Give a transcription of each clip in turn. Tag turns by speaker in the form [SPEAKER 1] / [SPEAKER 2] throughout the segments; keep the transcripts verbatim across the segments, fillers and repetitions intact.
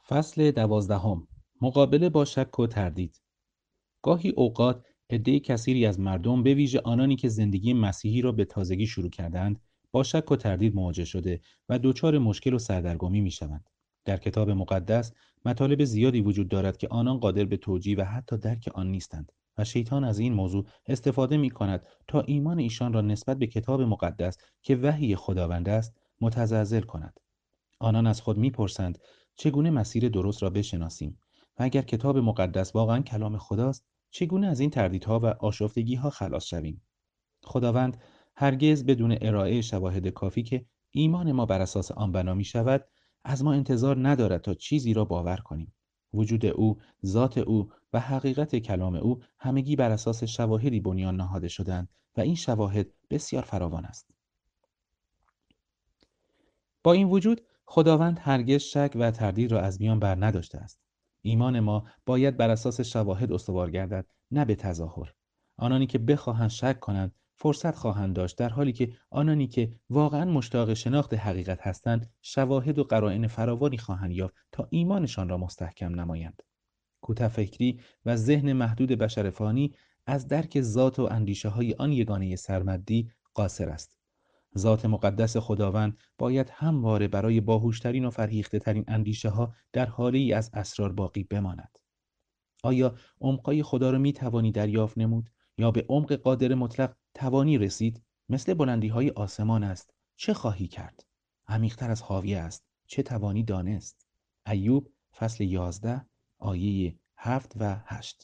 [SPEAKER 1] فصل دوازدهم. مقابله با شک و تردید. گاهی اوقات عده کثیری از مردم به ویژه آنانی که زندگی مسیحی را به تازگی شروع کردند با شک و تردید مواجه شده و دچار مشکل و سردرگمی می‌شوند. در کتاب مقدس مطالب زیادی وجود دارد که آنان قادر به توجیه و حتی درک آن نیستند و شیطان از این موضوع استفاده می‌کند تا ایمان ایشان را نسبت به کتاب مقدس که وحی خداوند است متزلزل کند. آنان از خود می‌پرسند چگونه مسیر درست را بشناسیم و اگر کتاب مقدس واقعاً کلام خداست چگونه از این تردیدها و آشفتگی‌ها خلاص شویم؟ خداوند هرگز بدون ارائه شواهد کافی که ایمان ما بر اساس آن بنا می‌شود از ما انتظار ندارد تا چیزی را باور کنیم. وجود او، ذات او و حقیقت کلام او همگی بر اساس شواهدی بنیان نهاده شدند و این شواهد بسیار فراوان است. با این وجود خداوند هرگز شک و تردید را از میان بر نداشته است. ایمان ما باید بر اساس شواهد استوار گردد، نه به تظاهر. آنانی که بخواهند شک کنند فرصت خواهند داشت، در حالی که آنانی که واقعا مشتاق شناخت حقیقت هستند شواهد و قرائن فراوانی خواهند یافت تا ایمانشان را مستحکم نمایند. کوتاه‌فکری و ذهن محدود بشر فانی از درک ذات و اندیشه های آن یگانه سرمدی قاصر است. ذات مقدس خداوند باید همواره برای باهوشترین و فرهیخته ترین اندیشه ها در حاله ای از اسرار باقی بماند. آیا عمقای خدا را می توانی دریافت نمود یا به عمق قادر مطلق توانی رسید؟ مثل بلندی های آسمان است، چه خواهی کرد؟ عمیق‌تر از حاویه است، چه توانی دانست؟ ایوب فصل یازده آیه هفت و هشت.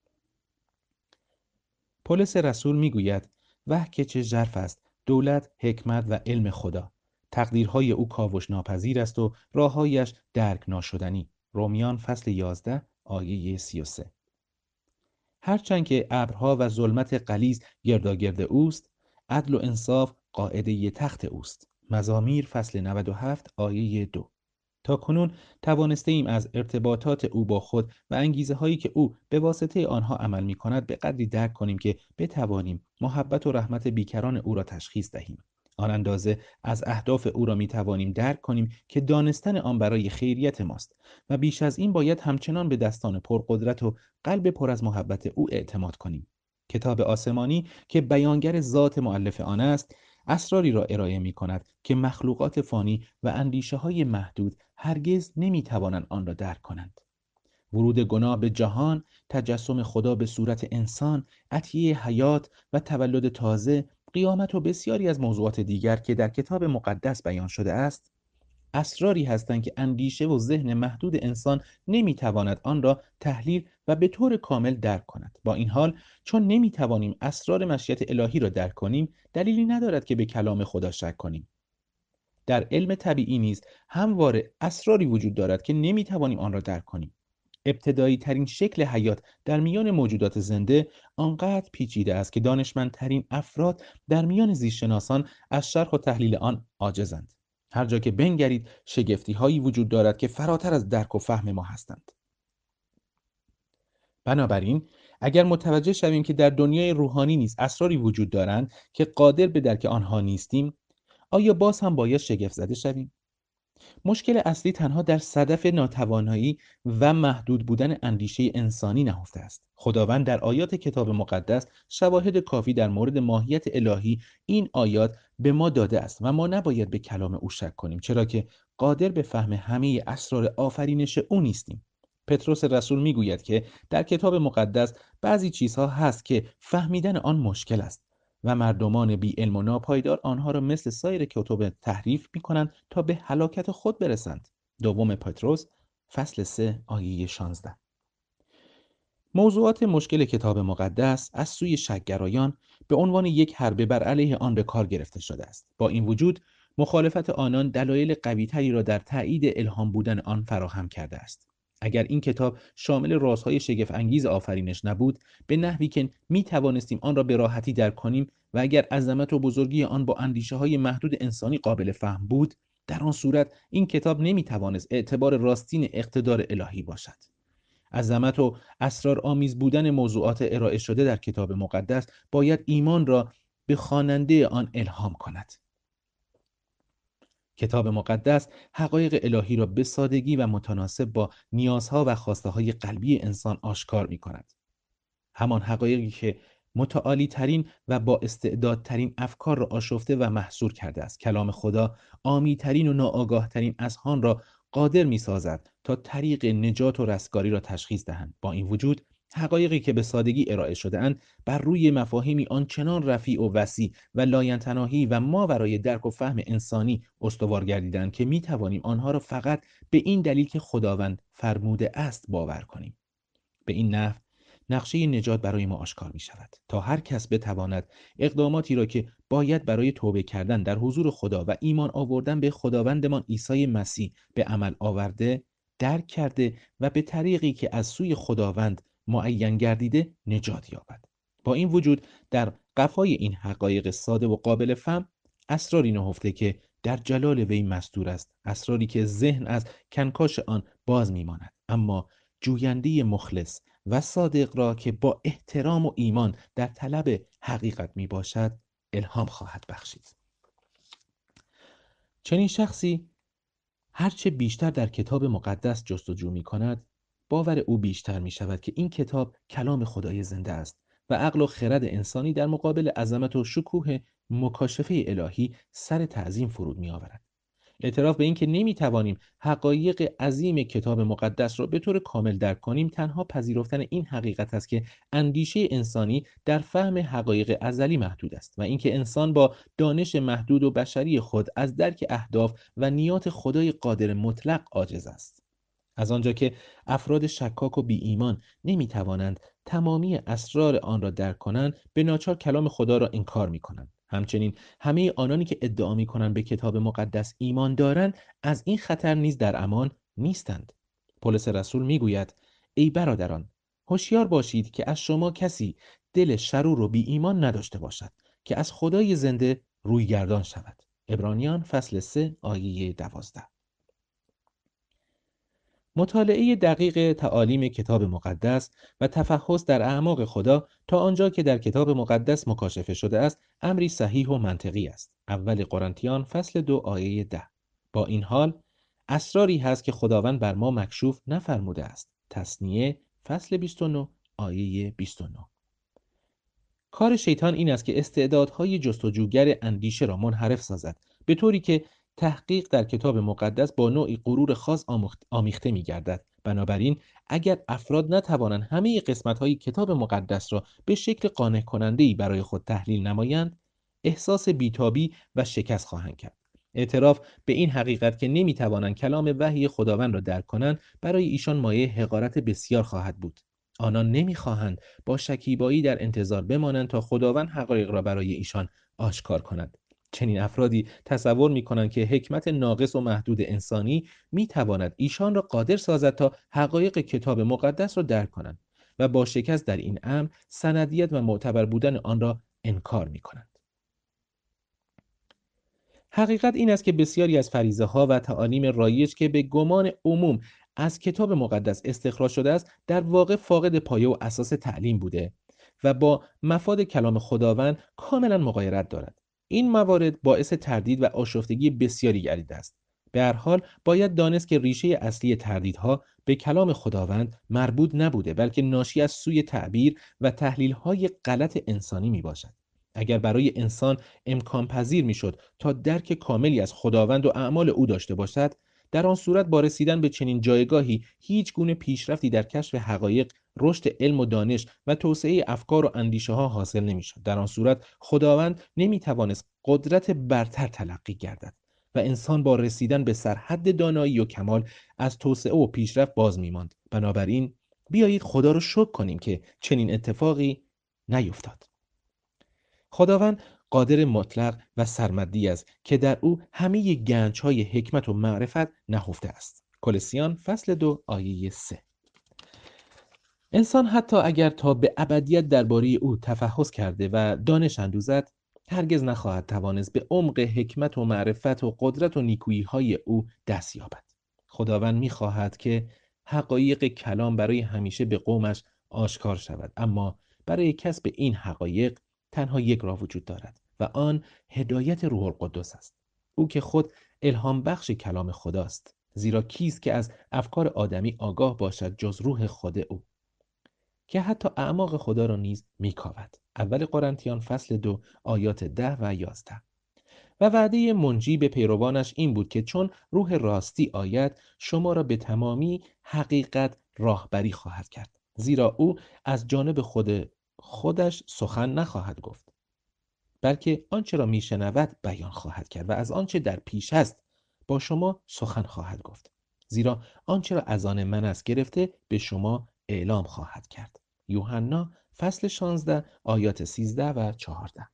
[SPEAKER 1] پولس رسول می گوید وه که چه ژرف است دولت، حکمت و علم خدا. تقدیرهای او کاوش ناپذیر است و راههایش درک ناشدنی. رومیان فصل یازده آیه سی و سه. هرچند که ابرها و ظلمت غلیظ گرداگرد اوست، عدل و انصاف قاعده تخت اوست. مزامیر فصل نود و هفت آیه دو. تا کنون توانسته ایم از ارتباطات او با خود و انگیزه هایی که او به واسطه آنها عمل می کند به قدری درک کنیم که بتوانیم محبت و رحمت بیکران او را تشخیص دهیم. آن اندازه از اهداف او را می توانیم درک کنیم که دانستن آن برای خیریت ماست و بیش از این باید همچنان به دستان پرقدرت و قلب پر از محبت او اعتماد کنیم. کتاب آسمانی که بیانگر ذات مؤلف آن است اسراری را ارائه می کند که مخلوقات فانی و اندیشه های محدود هرگز نمی توانند آن را درک کنند. ورود گناه به جهان، تجسم خدا به صورت انسان، عطیه حیات و تولد تازه، قیامت و بسیاری از موضوعات دیگر که در کتاب مقدس بیان شده است، اسراری هستند که اندیشه و ذهن محدود انسان نمیتواند آن را تحلیل و به طور کامل درک کند. با این حال چون نمیتوانیم اسرار مشیت الهی را درک کنیم، دلیلی ندارد که به کلام خدا شک کنیم. در علم طبیعی نیز همواره اسراری وجود دارد که نمیتوانیم آن را درک کنیم. ابتدایی ترین شکل حیات در میان موجودات زنده آنقدر پیچیده است که دانشمندترین افراد در میان زیستشناسان از شرح و تحلیل آن عاجزند. هر جا که بنگرید شگفتی هایی وجود دارد که فراتر از درک و فهم ما هستند. بنابراین اگر متوجه شویم که در دنیای روحانی نیز اسراری وجود دارند که قادر به درک آنها نیستیم، آیا باز هم باید شگفت زده شویم؟ مشکل اصلی تنها در صدف ناتوانایی و محدود بودن اندیشه انسانی نهفته است. خداوند در آیات کتاب مقدس شواهد کافی در مورد ماهیت الهی این آیات به ما داده است و ما نباید به کلام او شک کنیم، چرا که قادر به فهم همه اسرار آفرینش او نیستیم. پتروس رسول میگوید که در کتاب مقدس بعضی چیزها هست که فهمیدن آن مشکل است و مردمان بی علم و ناپایدار آنها را مثل سایر کتب تحریف می کنند تا به هلاکت خود برسند. دوم پتروس فصل سه آیه شانزده. موضوعات مشکل کتاب مقدس از سوی شک‌گرایان به عنوان یک حربه بر علیه آن به کار گرفته شده است. با این وجود مخالفت آنان دلایل قوی‌تری را در تایید الهام بودن آن فراهم کرده است. اگر این کتاب شامل رازهای شگفت انگیز آفرینش نبود، به نحوی که می توانستیم آن را به راحتی درک کنیم و اگر عظمت و بزرگی آن با اندیشه های محدود انسانی قابل فهم بود، در آن صورت این کتاب نمی توانست اعتبار راستین اقتدار الهی باشد. عظمت و اسرار آمیز بودن موضوعات ارائه شده در کتاب مقدس باید ایمان را به خواننده آن الهام کند. کتاب مقدس حقایق الهی را به سادگی و متناسب با نیازها و خواسته‌های قلبی انسان آشکار می‌کند. همان حقایقی که متعالی ترین و با استعدادترین افکار را آشفته و محصور کرده است. کلام خدا عامی ترین و ناآگاه ترین اذهان را قادر می سازد تا طریق نجات و رستگاری را تشخیص دهند. با این وجود حقایقی که به سادگی ارائه شده اند بر روی مفاهیمی آنچنان رفیع و وسیع و لاینتناهی و ماورای درک و فهم انسانی استوار گردیدند که می توانیم آنها را فقط به این دلیل که خداوند فرموده است باور کنیم. به این نحو نقشه نجات برای ما آشکار می شود تا هر کس بتواند اقداماتی را که باید برای توبه کردن در حضور خدا و ایمان آوردن به خداوندمان عیسی مسیح به عمل آورده، درک کرده و به طریقی که از سوی خداوند معین گردیده نجات یابد. با این وجود در قفای این حقایق ساده و قابل فهم اسراری نهفته که در جلال وی مستور است، اسراری که ذهن از کنکاش آن باز می‌ماند، اما جوینده مخلص و صادق را که با احترام و ایمان در طلب حقیقت می باشد الهام خواهد بخشید. چنین شخصی هرچه بیشتر در کتاب مقدس جستجو می کند، باور او بیشتر می شود که این کتاب کلام خدای زنده است و عقل و خرد انسانی در مقابل عظمت و شکوه مکاشفه الهی سر تعظیم فرود می آورد. اعتراف به این که نمیتوانیم حقایق عظیم کتاب مقدس را به طور کامل درک کنیم تنها پذیرفتن این حقیقت است که اندیشه انسانی در فهم حقایق ازلی محدود است و اینکه انسان با دانش محدود و بشری خود از درک اهداف و نیات خدای قادر مطلق عاجز است. از آنجا که افراد شکاک و بی ایمان نمی توانند تمامی اسرار آن را درک کنند، به ناچار کلام خدا را انکار می کنند. همچنین همه آنانی که ادعا می کنند به کتاب مقدس ایمان دارند از این خطر نیز در امان نیستند. پولس رسول می گوید ای برادران، هوشیار باشید که از شما کسی دل شرور و بی ایمان نداشته باشد که از خدای زنده روی گردان شود. عبرانیان فصل سه آیه دوازده. مطالعه دقیق تعالیم کتاب مقدس و تفحص در اعماق خدا تا آنجا که در کتاب مقدس مکاشفه شده است امری صحیح و منطقی است. اول قرنتیان فصل دو آیه ده. با این حال اسراری هست که خداوند بر ما مکشوف نفرموده است. تثنیه فصل بیست و نه آیه بیست و نه. کار شیطان این است که استعدادهای جستجوگر اندیشه را منحرف سازد، به طوری که تحقیق در کتاب مقدس با نوعی غرور خاص آمیخته می گردد. بنابراین اگر افراد نتوانند همه قسمت‌های کتاب مقدس را به شکل قانع کننده‌ای برای خود تحلیل نمایند، احساس بیتابی و شکست خواهند کرد. اعتراف به این حقیقت که نمی‌توانند کلام وحی خداوند را درک کنند، برای ایشان مایه حقارت بسیار خواهد بود. آنان نمی‌خواهند با شکیبایی در انتظار بمانند تا خداوند حقایق را برای ایشان آشکار کند. چنین افرادی تصور می‌کنند که حکمت ناقص و محدود انسانی می‌تواند ایشان را قادر سازد تا حقایق کتاب مقدس را درک کنند و با شکست در این امر سندیت و معتبر بودن آن را انکار می‌کنند. حقیقت این است که بسیاری از فریضه‌ها و تعالیم رایج که به گمان عموم از کتاب مقدس استخراج شده است، در واقع فاقد پایه و اساس تعلیم بوده و با مفاد کلام خداوند کاملا مغایرت دارد. این موارد باعث تردید و آشفتگی بسیاری گردیده است. به هر حال باید دانست که ریشه اصلی تردیدها به کلام خداوند مربوط نبوده، بلکه ناشی از سوء تعبیر و تحلیل‌های غلط انسانی میباشد. اگر برای انسان امکان پذیر میشد تا درک کاملی از خداوند و اعمال او داشته باشد، در آن صورت با رسیدن به چنین جایگاهی هیچ گونه پیشرفتی در کشف حقایق، رشد علم و دانش و توسعه افکار و اندیشه ها حاصل نمیشد. در آن صورت خداوند نمیتوانست قدرت برتر تلقی گردد و انسان با رسیدن به سرحد دانایی و کمال از توسعه و پیشرفت باز میماند. بنابراین بیایید خدا را شکر کنیم که چنین اتفاقی نیفتاد. خداوند قادر مطلق و سرمدی است که در او همه گنج‌های حکمت و معرفت نهفته است. کلسیان فصل دو آیه سه. انسان حتی اگر تا به ابدیت درباره او تفحص کرده و دانش اندوزد، هرگز نخواهد توانست به عمق حکمت و معرفت و قدرت و نیکویی‌های او دست یابد. خداوند می‌خواهد که حقایق کلام برای همیشه به قومش آشکار شود، اما برای کسب این حقایق تنها یک راه وجود دارد و آن هدایت روح القدس است. او که خود الهام بخش کلام خداست. زیرا کیست که از افکار آدمی آگاه باشد جز روح خود او که حتی اعماق خدا را نیز میکاود. اول قرنتیان فصل دو آیات ده و یازده. و وعده منجی به پیروانش این بود که چون روح راستی آید شما را به تمامی حقیقت راهبری خواهد کرد، زیرا او از جانب خود خودش سخن نخواهد گفت، بلکه آنچه را میشنود بیان خواهد کرد و از آنچه در پیش است با شما سخن خواهد گفت، زیرا آنچه را از آن من است گرفته به شما اعلام خواهد کرد. یوحنا فصل شانزده آیات سیزده و چهارده.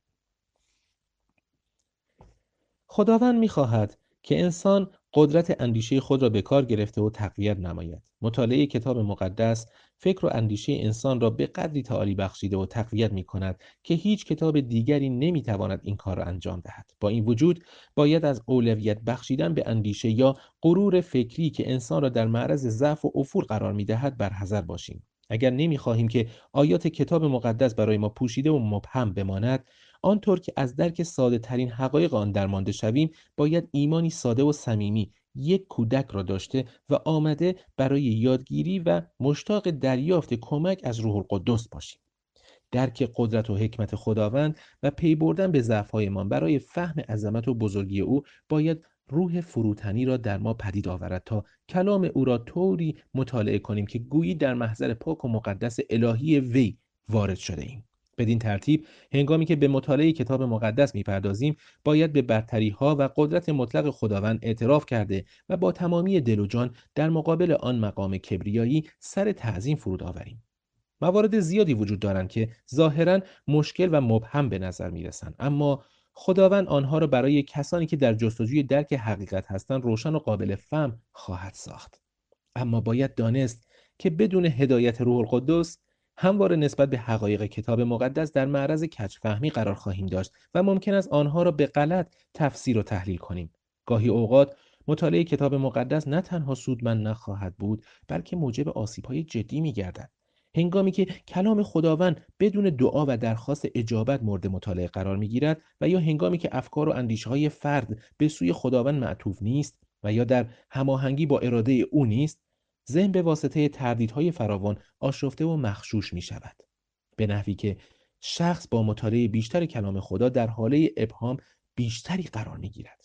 [SPEAKER 1] خداوند می‌خواهد که انسان قدرت اندیشه خود را به کار گرفته و تقویت نماید. مطالعه کتاب مقدس فکر و اندیشه انسان را به قدری تعالی بخشیده و تقویت می‌کند که هیچ کتاب دیگری نمی‌تواند این کار را انجام دهد. با این وجود باید از اولویت بخشیدن به اندیشه یا غرور فکری که انسان را در معرض ضعف و افول قرار می‌دهد برحذر باشیم. اگر نمی‌خواهیم که آیات کتاب مقدس برای ما پوشیده و مبهم بماند، آنطور که از درک ساده ترین حقایق آن درمانده شویم، باید ایمانی ساده و صمیمی یک کودک را داشته و آمده برای یادگیری و مشتاق دریافت کمک از روح القدس باشیم. درک قدرت و حکمت خداوند و پی بردن به ضعف‌هایمان برای فهم عظمت و بزرگی او باید روح فروتنی را در ما پدید آورد تا کلام او را طوری مطالعه کنیم که گویی در محضر پاک و مقدس الهی وی وارد شده ایم. بدین ترتیب هنگامی که به مطالعه کتاب مقدس می‌پردازیم باید به برتری‌ها و قدرت مطلق خداوند اعتراف کرده و با تمامی دل و جان در مقابل آن مقام کبریایی سر تعظیم فرود آوریم. موارد زیادی وجود دارند که ظاهراً مشکل و مبهم به نظر می‌رسند، اما خداوند آنها را برای کسانی که در جستجوی درک حقیقت هستند روشن و قابل فهم خواهد ساخت. اما باید دانست که بدون هدایت روح القدس همواره نسبت به حقایق کتاب مقدس در معرض کج‌فهمی قرار خواهیم داشت و ممکن است آنها را به غلط تفسیر و تحلیل کنیم. گاهی اوقات مطالعه کتاب مقدس نه تنها سودمند نخواهد بود، بلکه موجب آسیب‌های جدی می‌گردد. هنگامی که کلام خداوند بدون دعا و درخواست اجابت مورد مطالعه قرار می‌گیرد و یا هنگامی که افکار و اندیشه‌های فرد به سوی خداوند معطوف نیست و یا در هماهنگی با اراده او نیست، ذهن به واسطه تردیدهای فراوان آشفته و مغشوش می شود، به نحوی که شخص با مطالعه بیشتر کلام خدا در حاله ابهام بیشتری قرار می گیرد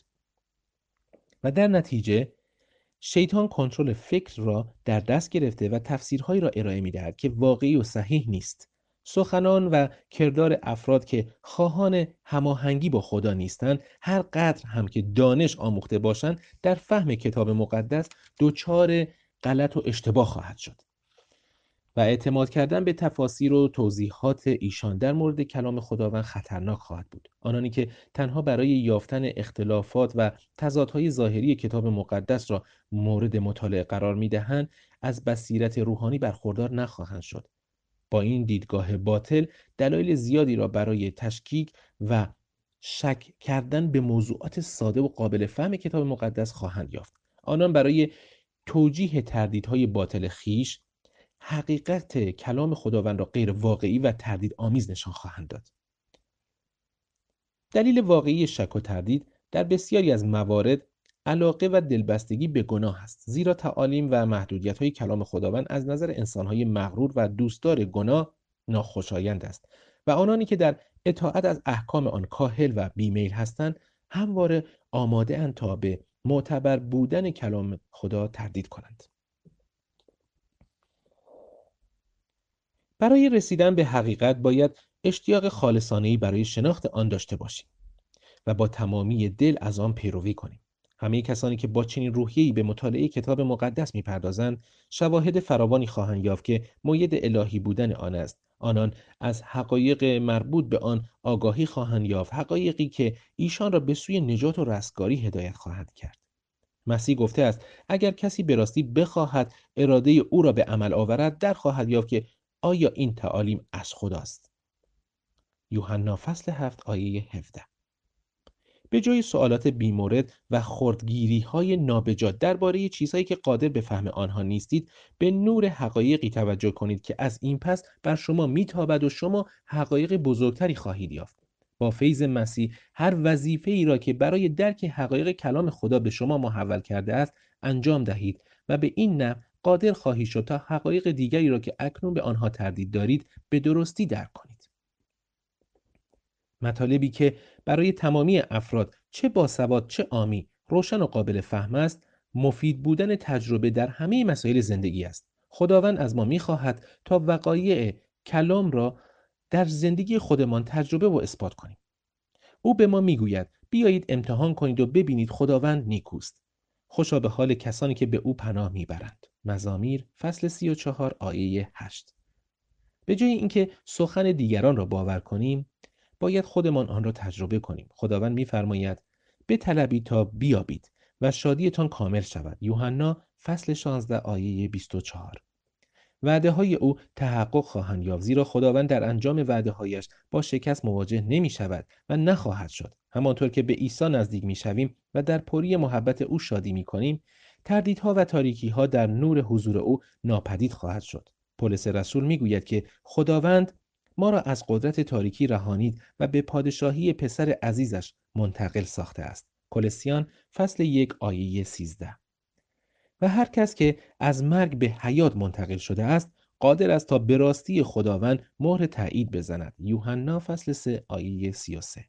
[SPEAKER 1] و در نتیجه شیطان کنترل فکر را در دست گرفته و تفسیرهایی را ارائه می دهد که واقعی و صحیح نیست. سخنان و کردار افراد که خواهان هماهنگی با خدا نیستند، هر قدر هم که دانش آموخته باشند، در فهم کتاب مقدس دچار غلط و اشتباه خواهد شد و اعتماد کردن به تفاسیر و توضیحات ایشان در مورد کلام خداوند خطرناک خواهد بود. آنانی که تنها برای یافتن اختلافات و تضادهای ظاهری کتاب مقدس را مورد مطالعه قرار می‌دهند، از بصیرت روحانی برخوردار نخواهند شد. با این دیدگاه باطل دلایل زیادی را برای تشکیک و شک کردن به موضوعات ساده و قابل فهم کتاب مقدس خواهند یافت. آنان برای توجیه تردیدهای باطل خیش حقیقت کلام خداوند را غیر واقعی و تردید آمیز نشان خواهند داد. دلیل واقعی شک و تردید در بسیاری از موارد علاقه و دلبستگی به گناه است، زیرا تعالیم و محدودیت‌های کلام خداوند از نظر انسان‌های مغرور و دوستدار گناه ناخوشایند است و آنانی که در اطاعت از احکام آن کاهل و بیمیل هستند همواره آماده اند تا به معتبر بودن کلام خدا تردید کنند. برای رسیدن به حقیقت باید اشتیاق خالصانه‌ای برای شناخت آن داشته باشیم و با تمامی دل از آن پیروی کنیم. همه کسانی که با چنین روحیه‌ای به مطالعه کتاب مقدس می‌پردازند، شواهد فراوانی خواهند یافت که مؤید الهی بودن آن است. آنان از حقایق مربوط به آن آگاهی خواهند یافت، حقایقی که ایشان را به سوی نجات و رستگاری هدایت خواهد کرد. مسیح گفته است اگر کسی به راستی بخواهد اراده او را به عمل آورد، در خواهد یافت که آیا این تعالیم از خداست. یوحنا فصل هفت آیه هفده. به جای سوالات بیمورد و خردگیری‌های نابجا درباره چیزهایی که قادر به فهم آنها نیستید، به نور حقایقی توجه کنید که از این پس بر شما میتابد و شما حقایق بزرگتری خواهید یافت. با فیض مسیح هر وظیفه‌ای را که برای درک حقایق کلام خدا به شما محول کرده است انجام دهید و به این نحو قادر خواهید شد تا حقایق دیگری را که اکنون به آنها تردید دارید به درستی درک کنید. مطالبی که برای تمامی افراد چه باسواد چه عامی روشن و قابل فهم است، مفید بودن تجربه در همه مسائل زندگی است. خداوند از ما می‌خواهد تا وقایع کلام را در زندگی خودمان تجربه و اثبات کنیم. او به ما میگوید بیایید امتحان کنید و ببینید خداوند نیکوست. خوشا به حال کسانی که به او پناه میبرند. مزامیر فصل سی و چهار آیه هشت. به جای اینکه سخن دیگران را باور کنیم، باید خودمان آن را تجربه کنیم. خداوند میفرماید بطلبید تا بیابید و شادیتان کامل شود. یوحنا فصل شانزده آیه بیست و چهار. وعده های او تحقق خواهند یافت، زیرا خداوند در انجام وعده هایش با شکست مواجه نمی شود و نخواهد شد. همانطور که به عیسی نزدیک می شویم و در پوری محبت او شادی می کنیم، تردیدها و تاریکی ها در نور حضور او ناپدید خواهد شد. پولس رسول می گوید که خداوند ما را از قدرت تاریکی رهانید و به پادشاهی پسر عزیزش منتقل ساخته است. کلسیان فصل یک آیه سیزده. و هر کس که از مرگ به حیات منتقل شده است قادر است تا به راستی خداوند مهر تایید بزند. یوحنا فصل سه آیه سی و سه.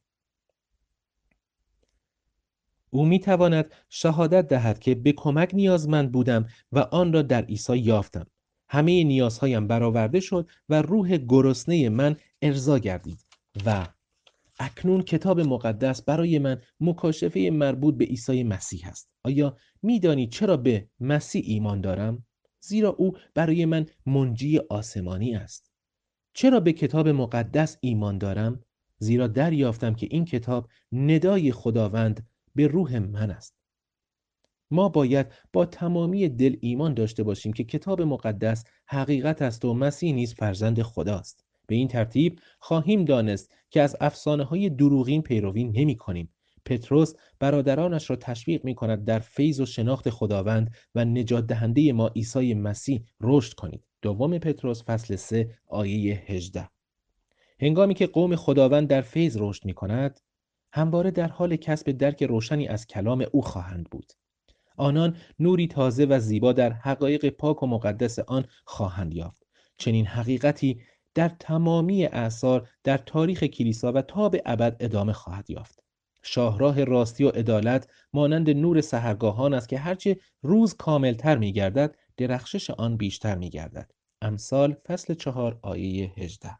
[SPEAKER 1] او می تواند شهادت دهد که به کمک نیازمند بودم و آن را در عیسی یافتم. همه نیازهایم برآورده شد و روح گرسنه من ارضا گردید و اکنون کتاب مقدس برای من مکاشفه مربوط به عیسی مسیح است. آیا می‌دانی چرا به مسیح ایمان دارم؟ زیرا او برای من منجی آسمانی است. چرا به کتاب مقدس ایمان دارم؟ زیرا دریافتم که این کتاب ندای خداوند به روح من است. ما باید با تمامی دل ایمان داشته باشیم که کتاب مقدس حقیقت است و مسیح نیز فرزند خداست. به این ترتیب خواهیم دانست که از افسانه‌های دروغین پیروی نمی‌کنیم. پتروس برادرانش را تشویق می‌کند در فیض و شناخت خداوند و نجات دهنده ما عیسی مسیح رشد کنید. دوم پتروس فصل سه آیه هجده. هنگامی که قوم خداوند در فیض رشد می‌کند، همواره در حال کسب درک روشنی از کلام او خواهند بود. آنان نوری تازه و زیبا در حقایق پاک و مقدس آن خواهند یافت. چنین حقیقتی در تمامی اعصار در تاریخ کلیسا و تا به ابد ادامه خواهد یافت. شاهراه راستی و عدالت مانند نور سحرگاهان است که هرچه روز کاملتر می گردد درخشش آن بیشتر می گردد. امثال فصل چهار آیه هجده.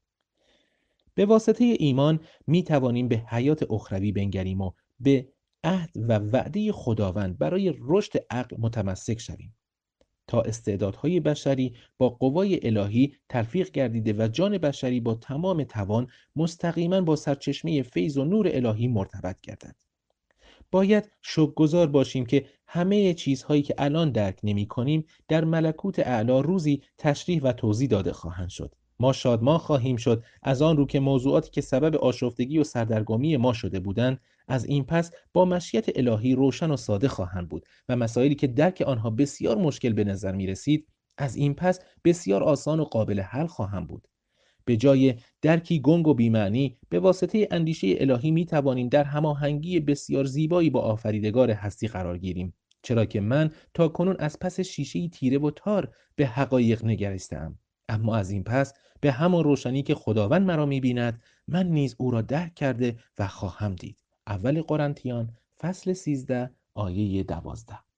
[SPEAKER 1] به واسطه ایمان می توانیم به حیات اخروی بنگریم و به عهد و وعده خداوند برای رشد عقل متمسک شویم تا استعدادهای بشری با قوای الهی تلفیق گردیده و جان بشری با تمام توان مستقیما با سرچشمه فیض و نور الهی مرتبط گردد. باید شکرگزار باشیم که همه چیزهایی که الان درک نمی کنیم در ملکوت اعلی روزی تشریح و توضیح داده خواهند شد. ما شادمان خواهیم شد از آن رو که موضوعاتی که سبب آشفتگی و سردرگمی ما شده بودند از این پس با مشیت الهی روشن و ساده خواهند بود و مسائلی که درک آنها بسیار مشکل به نظر می رسید از این پس بسیار آسان و قابل حل خواهند بود. به جای درکی گنگ و بی‌معنی به واسطه اندیشه الهی می توانیم در هماهنگی بسیار زیبایی با آفریدگار هستی قرار گیریم، چرا که من تا کنون از پس شیشه‌ای تیره و تار به حقایق نگریستم، اما از این پس به همان روشنی که خداوند مرا می‌بیند من نیز او را درک کرده و خواهم دید. اول قرنتیان فصل سیزده آیه دوازده.